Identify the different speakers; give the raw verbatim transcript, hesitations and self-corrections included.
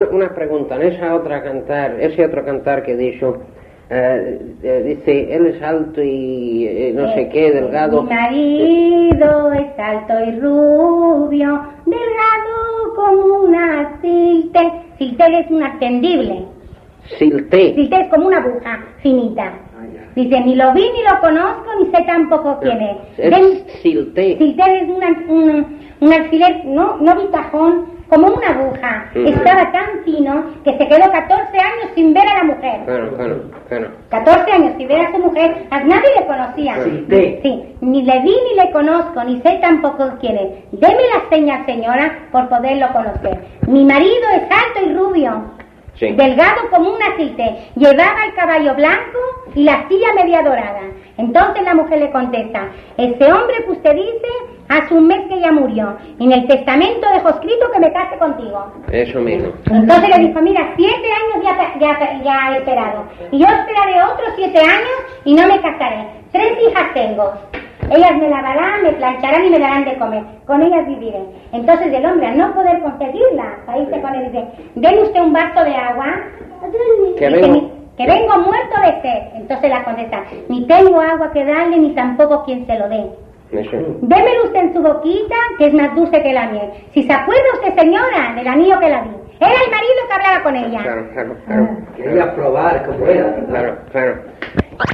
Speaker 1: una pregunta. En esa otra cantar, ese otro cantar que he dicho, eh, eh, dice, él es alto y eh, no sé qué, delgado.
Speaker 2: Mi marido es alto y rubio, delgado como una silte. Silte es una tendible.
Speaker 1: Silté.
Speaker 2: Silte es como una aguja finita. Dice, ni lo vi ni lo conozco, ni sé tampoco quién es.
Speaker 1: Es
Speaker 2: Ven,
Speaker 1: silté.
Speaker 2: Silté es una, un, un alfiler, no, no bitajón, como una aguja.
Speaker 1: Uh-huh.
Speaker 2: Estaba tan fino que se quedó catorce años sin ver a la mujer.
Speaker 1: Claro, claro, claro.
Speaker 2: catorce años sin ver a su mujer, a nadie le conocía.
Speaker 1: Silté.
Speaker 2: Sí, ni le vi ni le conozco, ni sé tampoco quién es. Deme la señal, señora, por poderlo conocer. Mi marido es alto y rubio.
Speaker 1: Sí.
Speaker 2: Delgado como una silté, llevaba el caballo blanco y la silla media dorada. Entonces la mujer le contesta, ese hombre que usted dice, hace un mes que ya murió, y en el testamento dejó escrito que me case contigo.
Speaker 1: Eso mismo.
Speaker 2: Entonces le dijo, mira, siete años ya, ya, ya he esperado, y yo esperaré otros siete años y no me casaré. Tres hijas tengo. Ellas me lavarán, me plancharán y me darán de comer. Con ellas viviré. Entonces el hombre, al no poder conseguirla, para irse con él, dice, deme usted un vaso de agua.
Speaker 1: Que
Speaker 2: Dice,
Speaker 1: vengo...
Speaker 2: que vengo muerto de sed. Entonces la contesta, ni tengo agua que darle, ni tampoco quien se lo dé.
Speaker 1: Eso.
Speaker 2: Démelo usted en su boquita, que es más dulce que la miel. Si se acuerda usted, señora, del anillo que la vi. Era el marido que hablaba con ella.
Speaker 1: Claro, claro, claro.
Speaker 3: Quería probar cómo era.
Speaker 1: Claro, claro.